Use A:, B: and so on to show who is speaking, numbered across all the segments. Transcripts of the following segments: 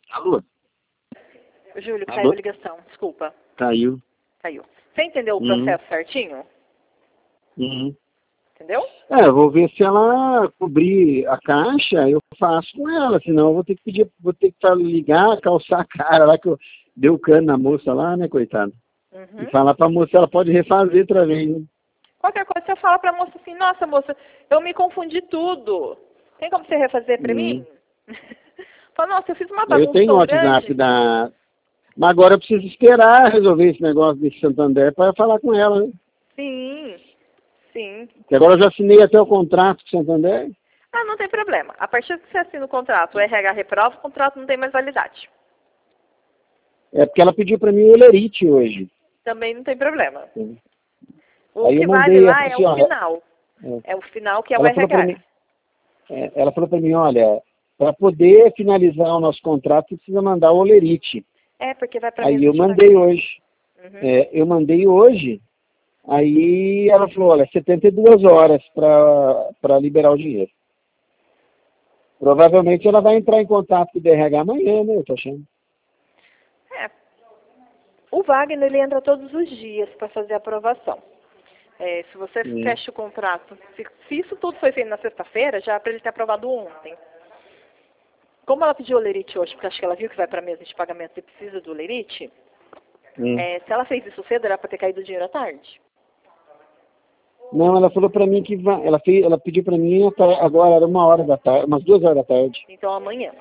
A: Alô?
B: Júlio, caiu
A: Alô?
B: a ligação. Desculpa.
A: Caiu.
B: Caiu. Você entendeu o processo certinho?
A: Uhum.
B: Entendeu?
A: Eu vou ver se ela cobrir a caixa, eu faço com ela, senão eu vou ter que pedir, ligar, calçar a cara lá que eu dei o cano na moça lá, né, coitada. E falar pra moça, ela pode refazer outra vez, né?
B: Qualquer coisa você fala pra moça assim, nossa moça, eu me confundi tudo. Tem como você refazer pra mim? Fala, nossa, eu fiz uma bagunça
A: Eu tenho o
B: tão
A: WhatsApp
B: grande.
A: Mas agora eu preciso esperar resolver esse negócio desse Santander para falar com ela, né?
B: Sim, sim.
A: Porque agora eu já assinei até o contrato com o Santander.
B: Ah, não tem problema. A partir que você assina o contrato, o RH reprova, o contrato não tem mais validade.
A: É porque ela pediu para mim o Olerite hoje.
B: Também não tem problema.
A: Sim.
B: O
A: Aí
B: que
A: eu
B: vale
A: mandei,
B: lá é
A: assim,
B: o
A: olha,
B: final. É o final que é o
A: ela falou para
B: RH.
A: mim, olha, para poder finalizar o nosso contrato, você precisa mandar o Olerite.
B: É, porque vai para
A: Aí
B: mesa
A: eu
B: de
A: mandei
B: pagamento.
A: hoje. Eu mandei hoje. Aí ela falou, olha, 72 horas para liberar o dinheiro. Provavelmente ela vai entrar em contato com o DRH amanhã, né? Eu tô achando.
B: É. O Wagner, ele entra todos os dias para fazer a aprovação. Se você fecha o contrato, se isso tudo foi feito na sexta-feira, já é para ele ter aprovado ontem. Como ela pediu o Olerite hoje, porque acho que ela viu que vai para a mesa de pagamento e precisa do Olerite, se ela fez isso cedo, era para ter caído o dinheiro à tarde.
A: Não, ela falou para mim que vai, ela pediu para mim agora, era 1 hora da tarde, umas 2 horas da tarde.
B: Então amanhã.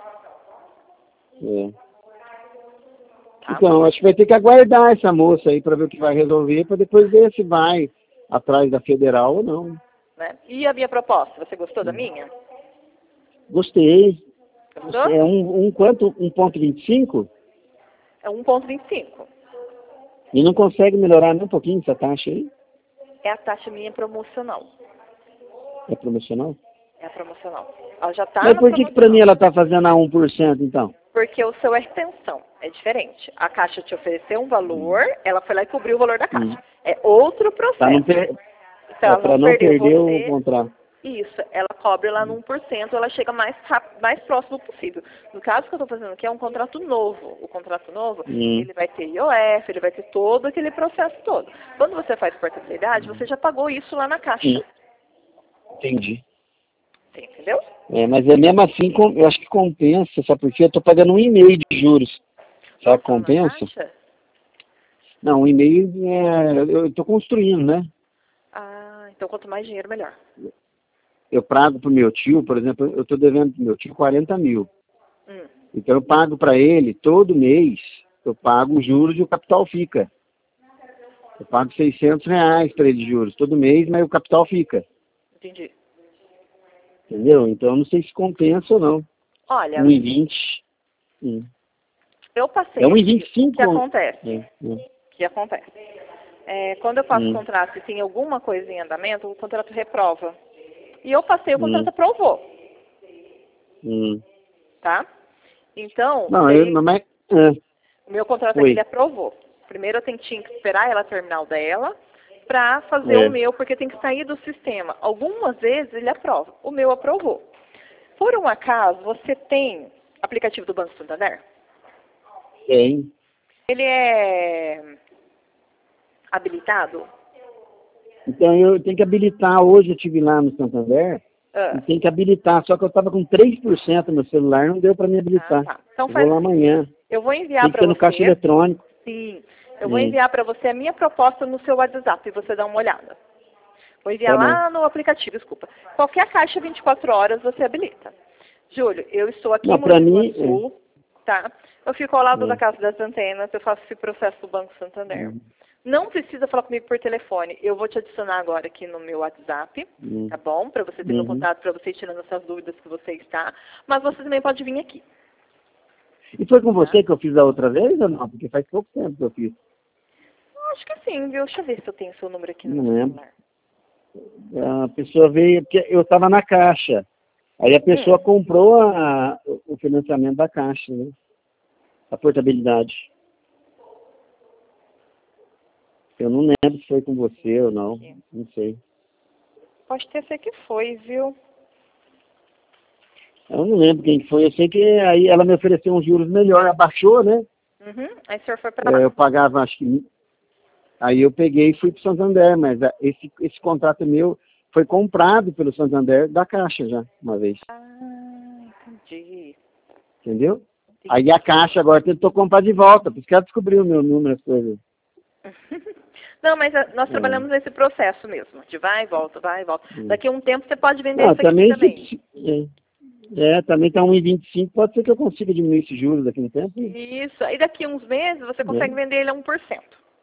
B: Tá?
A: Então, acho que vai ter que aguardar essa moça aí para ver o que vai resolver, para depois ver se vai atrás da federal ou não.
B: Né? E a minha proposta, você gostou da minha?
A: Gostei.
B: Gostou?
A: É quanto? 1,25?
B: É 1,25.
A: E não consegue melhorar nem um pouquinho essa taxa aí?
B: É a taxa minha promocional.
A: É promocional?
B: É a promocional. Ela já está
A: Mas
B: na
A: por que
B: promocional.
A: para mim ela está fazendo a 1%, então?
B: Porque o seu é retenção. É diferente. A Caixa te ofereceu um valor, ela foi lá e cobriu o valor da Caixa. É outro processo.
A: Para não perder o contrato.
B: Isso, ela cobre lá no 1%, ela chega mais rápido, mais próximo possível. No caso que eu estou fazendo aqui é um contrato novo. O contrato novo, ele vai ter IOF, ele vai ter todo aquele processo todo. Quando você faz portabilidade, você já pagou isso lá na Caixa.
A: Entendi.
B: Você entendeu?
A: Mas mesmo assim, eu acho que compensa, só porque eu estou pagando 1,5 de juros. Será que compensa? Não, 1,5 eu estou construindo, né?
B: Ah, então quanto mais dinheiro, melhor.
A: Eu pago para o meu tio, por exemplo, eu estou devendo para o meu tio 40 mil. Então eu pago para ele, todo mês, eu pago os juros e o capital fica. Eu pago R$ 600 para ele de juros todo mês, mas o capital fica.
B: Entendi.
A: Entendeu? Então eu não sei se compensa ou não.
B: Olha,
A: 1,20.
B: eu passei.
A: É 1,25.
B: O que acontece? O que acontece? Quando eu faço contrato e tem alguma coisa em andamento, o contrato reprova. E eu passei, o contrato aprovou. Tá? Então,
A: Não,
B: o meu contrato aqui ele aprovou. Primeiro eu tinha que esperar ela terminar o dela para fazer o meu, porque tem que sair do sistema. Algumas vezes ele aprova. O meu aprovou. Por um acaso, você tem aplicativo do Banco Santander?
A: Tem.
B: Ele é habilitado?
A: Então eu tenho que habilitar. Hoje eu estive lá no Santander e tem que habilitar. Só que eu estava com 3% no meu celular, não deu para me habilitar.
B: Tá. Então
A: eu vou lá amanhã.
B: Eu vou enviar
A: Tem que
B: para
A: ser no
B: você.
A: caixa eletrônico.
B: Sim. Eu vou enviar para você a minha proposta no seu WhatsApp e você dá uma olhada. Vou enviar
A: Tá
B: lá no aplicativo, desculpa. Qualquer caixa 24 horas você habilita. Júlio, eu estou aqui em Mogi Sul, tá? Eu fico ao lado da Casa das Antenas, eu faço esse processo do Banco Santander. Não precisa falar comigo por telefone. Eu vou te adicionar agora aqui no meu WhatsApp, tá bom? Para você ter meu contato, para você ir tirando essas dúvidas que você está. Mas você também pode vir aqui.
A: E foi com você que eu fiz a outra vez ou não? Porque faz pouco tempo que eu fiz.
B: Acho que sim, viu? Deixa eu ver se eu tenho seu número aqui no
A: Não
B: meu
A: lembro.
B: celular.
A: A pessoa veio, porque eu estava na Caixa. Aí a pessoa comprou o financiamento da Caixa, né? A portabilidade. Eu não lembro se foi com você ou não. Não sei.
B: Pode ter ser que foi, viu?
A: Eu não lembro quem foi. Eu sei que aí ela me ofereceu uns juros melhor, abaixou, né?
B: Aí o senhor foi para lá.
A: Eu pagava, acho que... Aí eu peguei e fui para o Santander, mas esse contrato meu foi comprado pelo Santander da Caixa já, uma vez.
B: Entendi.
A: Entendeu?
B: Entendi.
A: Aí a Caixa agora tentou comprar de volta, porque ela descobriu o meu número, as coisas.
B: Não, mas nós trabalhamos nesse processo mesmo, de vai e volta, vai e volta. Daqui a um tempo você pode vender isso aqui também.
A: Também está 1,25, pode ser que eu consiga diminuir esses juros daqui a um tempo.
B: Isso, aí daqui a uns meses você consegue vender ele a 1%.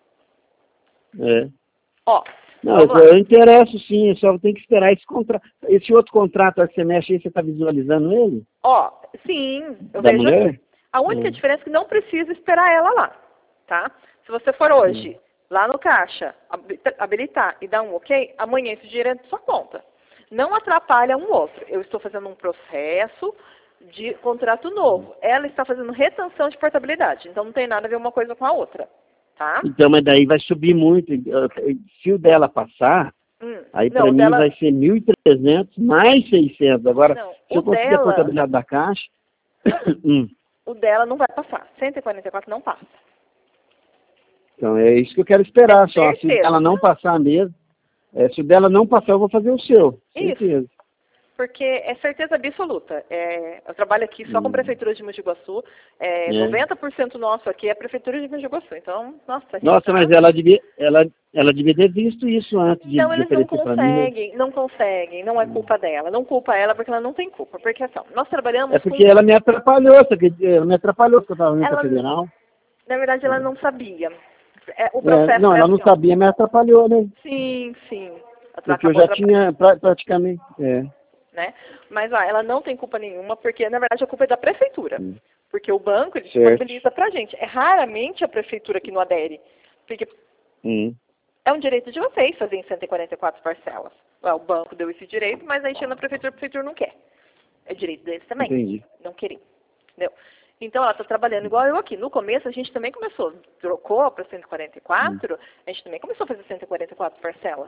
B: Ó,
A: não, eu interesso sim, eu só tenho que esperar esse contrato. Esse outro contrato que você mexe aí, você está visualizando ele?
B: Ó, sim, eu
A: da
B: vejo
A: mulher?
B: Aqui. A única diferença é que não precisa esperar ela lá, tá? Se você for hoje, lá no caixa, habilitar e dar um ok, amanhã esse dinheiro é de sua conta. Não atrapalha um outro. Eu estou fazendo um processo de contrato novo. Ela está fazendo retenção de portabilidade, então não tem nada a ver uma coisa com a outra. Tá?
A: Então, mas daí vai subir muito. Se o dela passar, aí para mim vai ser 1.300 mais 600. Agora, se eu conseguir a portabilidade da Caixa...
B: O dela não vai passar. 144 não passa.
A: Então, é isso que eu quero esperar só. Se ela não passar mesmo, se o dela não passar, eu vou fazer o seu. Certeza.
B: Isso. Porque é certeza absoluta. Eu trabalho aqui só com a Prefeitura de Mogi Guaçu. 90% nosso aqui é a Prefeitura de Mogi Guaçu. Então, nossa,
A: mas ela devia ter visto isso antes de
B: eles não
A: conseguem,
B: não conseguem. Não é culpa dela. Não culpa ela porque ela não tem culpa. Porque assim, nós trabalhamos
A: É porque ela me atrapalhou, porque eu estava indo para Federal.
B: Na verdade, ela não sabia. O processo
A: não, ela não sabia, mas atrapalhou, né?
B: Sim.
A: Porque eu já tinha praticamente...
B: Né? Mas ela não tem culpa nenhuma, porque na verdade a culpa é da prefeitura. Porque o banco ele disponibiliza pra gente. É raramente a prefeitura que não adere. Porque é um direito de vocês fazer em 144 parcelas. O banco deu esse direito, mas aí chega na prefeitura, a prefeitura não quer. É direito deles também.
A: Entendi.
B: Não querer. Entendeu? Então ela está trabalhando igual eu aqui. No começo a gente também começou, trocou para 144, a gente também começou a fazer 144 parcelas.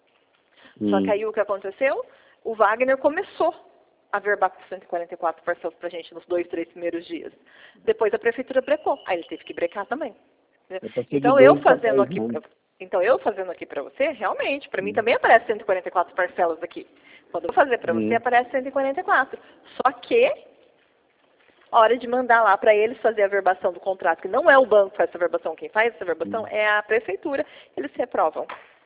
B: Só que aí o que aconteceu? O Wagner começou a verbar com 144 parcelas pra gente nos 2, 3 primeiros dias. Depois a prefeitura brecou. Aí ele teve que brecar também. Então eu fazendo aqui para você, realmente, para mim também aparece 144 parcelas aqui. Quando eu fazer para você, aparece 144. Só que, a hora de mandar lá para eles fazer a verbação do contrato, que não é o banco que faz essa verbação, quem faz essa verbação é a prefeitura, eles reprovam.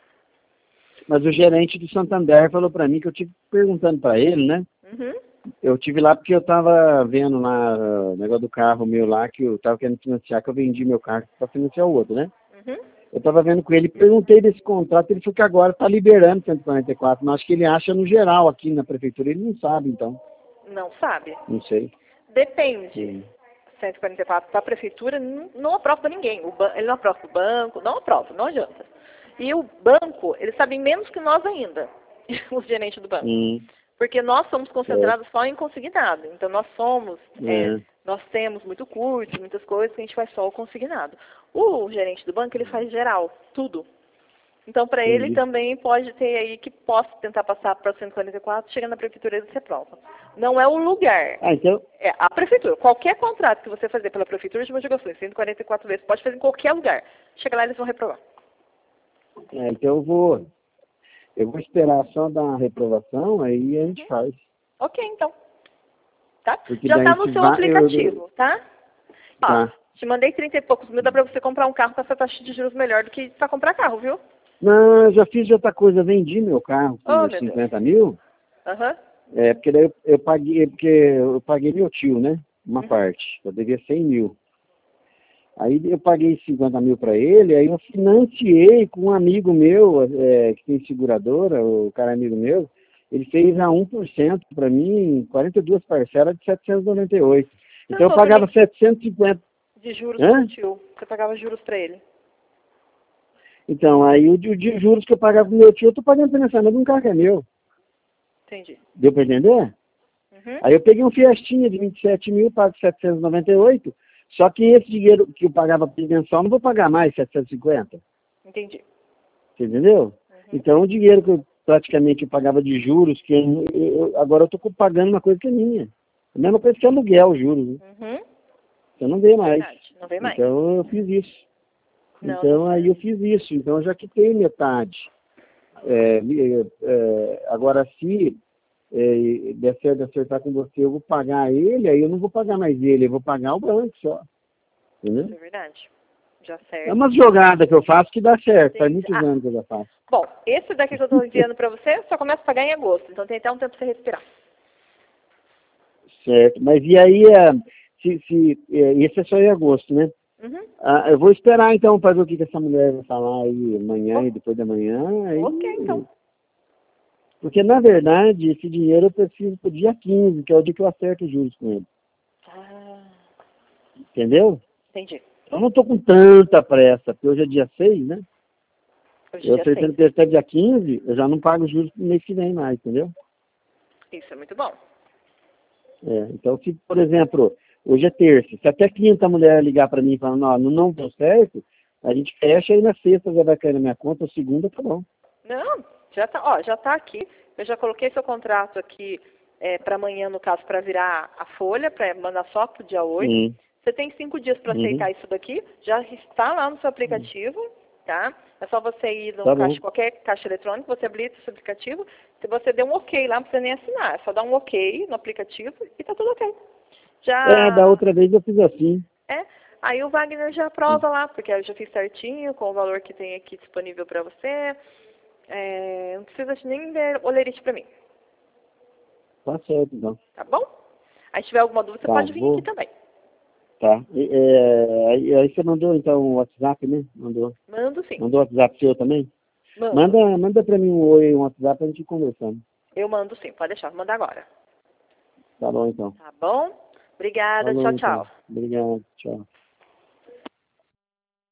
A: Mas o gerente do Santander falou para mim que eu tive perguntando para ele, né? Eu tive lá porque eu estava vendo lá o negócio do carro meu lá, que eu estava querendo financiar, que eu vendi meu carro para financiar o outro, né? Eu estava vendo com ele, perguntei desse contrato, ele falou que agora está liberando 144, mas acho que ele acha no geral aqui na prefeitura, ele não sabe, então.
B: Não sabe?
A: Não sei.
B: Depende. 144 para a prefeitura não aprova para ninguém. Ele não aprova para o banco, não aprova, não adianta. E o banco, eles sabem menos que nós ainda, os gerentes do banco. Porque nós somos concentrados só em consignado. Então nós nós temos muito curso, muitas coisas que a gente faz só o consignado. O gerente do banco, ele faz geral, tudo. Então para ele também pode ter aí que possa tentar passar para 144, chega na prefeitura eles reprovam. Não é o lugar.
A: Então...
B: É a prefeitura. Qualquer contrato que você fazer pela prefeitura de Mogi Guaçu, 144 vezes, pode fazer em qualquer lugar. Chega lá eles vão reprovar.
A: Então eu vou esperar só dar uma reprovação, aí a gente faz.
B: Ok, então. Tá?
A: Porque
B: já está no seu aplicativo, tá?
A: Tá.
B: Te mandei 30 e poucos mil, dá para você comprar um carro com essa taxa de juros melhor do que para comprar carro, viu?
A: Não, eu já fiz outra coisa, vendi meu carro por 50 mil. Porque daí eu paguei meu tio, né? Uma parte. Eu devia 100 mil. Aí eu paguei 50 mil para ele, aí eu financiei com um amigo meu, que tem seguradora, o cara é amigo meu, ele fez a 1% para mim, 42 parcelas de 798. Então eu pagava 750.
B: De juros para o tio, você pagava juros para ele.
A: Então, aí o de juros que eu pagava pro meu tio, eu tô pagando financiamento de um carro que é meu.
B: Entendi.
A: Deu para entender? Aí eu peguei um Fiestinha de 27 mil, pago 798. Só que esse dinheiro que eu pagava por mensal, não vou pagar mais 750.
B: Entendi.
A: Você entendeu? Então, o dinheiro que eu praticamente pagava de juros, que agora eu estou pagando uma coisa que é minha. A mesma coisa que aluguel, juros, né?
B: Uhum.
A: Você não vê mais.
B: Verdade, não vê mais.
A: Então eu fiz isso.
B: Não,
A: Então
B: não.
A: aí eu fiz isso. Então eu já quitei metade. Agora, se der certo de acertar com você, eu vou pagar ele, aí eu não vou pagar mais ele, eu vou pagar o banco só. Entendeu?
B: Isso é verdade. Já
A: É
B: certo.
A: uma jogada que eu faço que dá certo. Faz muitos
B: Ah,
A: anos que eu já faço.
B: bom, esse daqui que eu estou enviando para você, só começa a pagar em agosto. Então tem até um tempo para você respirar.
A: Certo. Mas e aí, esse é só em agosto, né?
B: Uhum.
A: Eu vou esperar então para ver o que essa mulher vai falar aí amanhã e depois da manhã. Aí...
B: Ok, então.
A: Porque, na verdade, esse dinheiro eu preciso pro dia 15, que é o dia que eu acerto os juros com ele.
B: Ah,
A: Entendeu?
B: entendi.
A: Eu não estou com tanta pressa, porque hoje é dia 6, né?
B: Hoje
A: Eu
B: é dia 6.
A: acertando que até dia 15, eu já não pago juros pro mês que vem mais, entendeu?
B: Isso é muito bom.
A: Então, se, por exemplo, hoje é terça, se até quinta a mulher ligar para mim falando, não deu certo, a gente fecha e na sexta já vai cair na minha conta, ou segunda, tá bom.
B: Não, já tá aqui. Eu já coloquei seu contrato aqui para amanhã, no caso, para virar a folha, para mandar só pro dia 8.
A: Sim.
B: Você tem 5 dias para aceitar isso daqui. Já está lá no seu aplicativo, tá? É só você ir no qualquer caixa eletrônico, você habilita o seu aplicativo. Se você der um ok lá, não precisa nem assinar. É só dar um ok no aplicativo e tá tudo ok.
A: Da outra vez eu fiz assim.
B: Aí o Wagner já aprova lá, porque eu já fiz certinho com o valor que tem aqui disponível para você. Não precisa nem ver olerite para mim.
A: Tá certo, então.
B: Tá bom? Aí se tiver alguma dúvida, você pode vir aqui também.
A: Tá. Aí você mandou, então, o WhatsApp, né? Mandou.
B: Mando sim.
A: Mandou o WhatsApp seu também?
B: Mando.
A: Manda pra mim um oi, um WhatsApp pra gente ir conversando.
B: Eu mando sim, pode deixar. Vou mandar agora.
A: Tá bom, então.
B: Tá bom? Obrigada.
A: Falou,
B: Tchau,
A: então.
B: tchau.
A: Obrigado. Tchau.